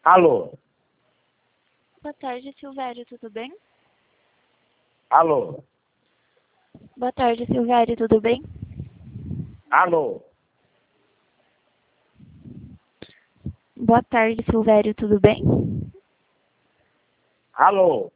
Alô? Boa tarde, Silvério, tudo bem? Alô? Boa tarde, Silvério, tudo bem? Alô? Boa tarde, Silvério, tudo bem? Alô?